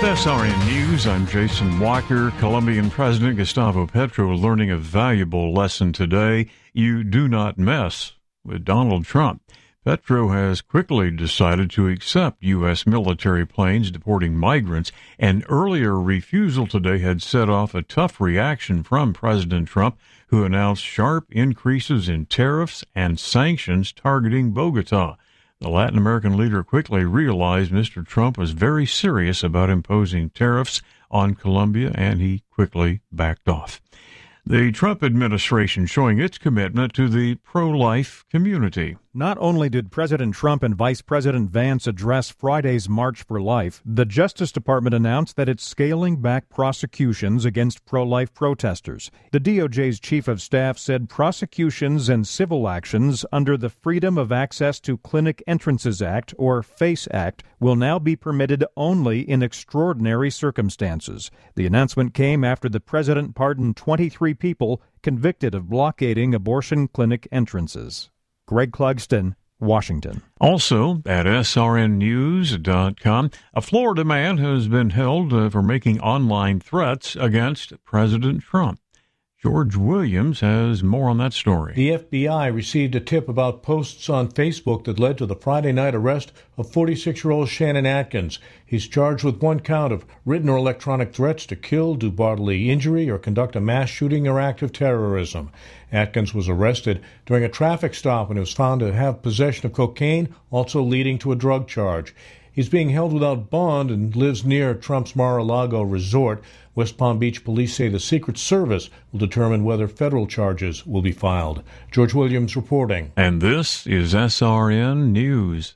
SRN News, I'm Jason Walker. Colombian President Gustavo Petro learning a valuable lesson today. You do not mess with Donald Trump. Petro has quickly decided to accept U.S. military planes deporting migrants. An earlier refusal today had set off a tough reaction from President Trump, who announced sharp increases in tariffs and sanctions targeting Bogota. The Latin American leader quickly realized Mr. Trump was very serious about imposing tariffs on Colombia, and he quickly backed off. The Trump administration showing its commitment to the pro-life community. Not only did President Trump and Vice President Vance address Friday's March for Life, the Justice Department announced that it's scaling back prosecutions against pro-life protesters. The DOJ's chief of staff said prosecutions and civil actions under the Freedom of Access to Clinic Entrances Act, or FACE Act, will now be permitted only in extraordinary circumstances. The announcement came after the president pardoned 23 people convicted of blockading abortion clinic entrances. Greg Clugston, Washington. Also at srnnews.com, a Florida man has been held for making online threats against President Trump. George Williams has more on that story. The FBI received a tip about posts on Facebook that led to the Friday night arrest of 46-year-old Shannon Atkins. He's charged with one count of written or electronic threats to kill, do bodily injury, or conduct a mass shooting or act of terrorism. Atkins was arrested during a traffic stop and was found to have possession of cocaine, also leading to a drug charge. He's being held without bond and lives near Trump's Mar-a-Lago resort. West Palm Beach police say the Secret Service will determine whether federal charges will be filed. George Williams reporting. And this is SRN News.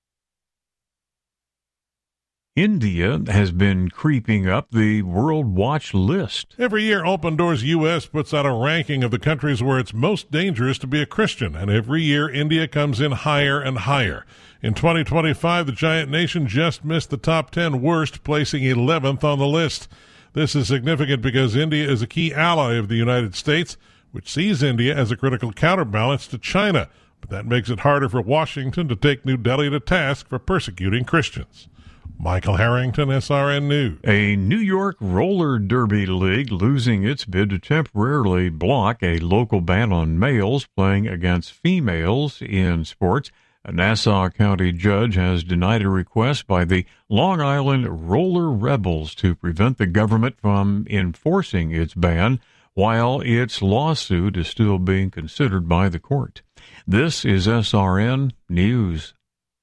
India has been creeping up the World Watch list. Every year, Open Doors U.S. puts out a ranking of the countries where it's most dangerous to be a Christian, and every year India comes in higher and higher. In 2025, the giant nation just missed the top 10 worst, placing 11th on the list. This is significant because India is a key ally of the United States, which sees India as a critical counterbalance to China. But that makes it harder for Washington to take New Delhi to task for persecuting Christians. Michael Harrington, SRN News. A New York roller derby league losing its bid to temporarily block a local ban on males playing against females in sports. A Nassau County judge has denied a request by the Long Island Roller Rebels to prevent the government from enforcing its ban while its lawsuit is still being considered by the court. This is SRN News.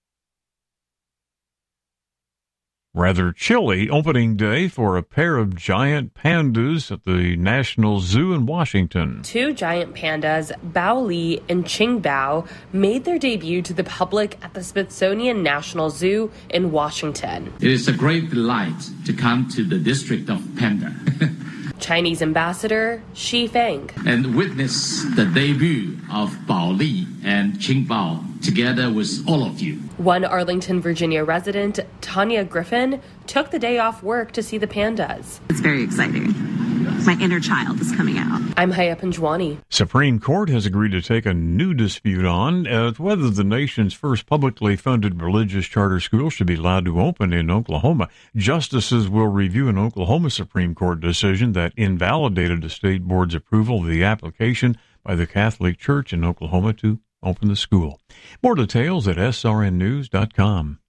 Rather chilly opening day for a pair of giant pandas at the National Zoo in Washington. Two giant pandas, Bao Li and Qing Bao, made their debut to the public at the Smithsonian National Zoo in Washington. It is a great delight to come to the District of Panda. Chinese Ambassador Xi Feng. And witness the debut of Bao Li and Qing Bao together with all of you. One Arlington, Virginia resident, Tanya Griffin, took the day off work to see the pandas. It's very exciting. My inner child is coming out. I'm Haya Panjwani. Supreme Court has agreed to take a new dispute on whether the nation's first publicly funded religious charter school should be allowed to open in Oklahoma. Justices will review an Oklahoma Supreme Court decision that invalidated the state board's approval of the application by the Catholic Church in Oklahoma to open the school. More details at srnnews.com.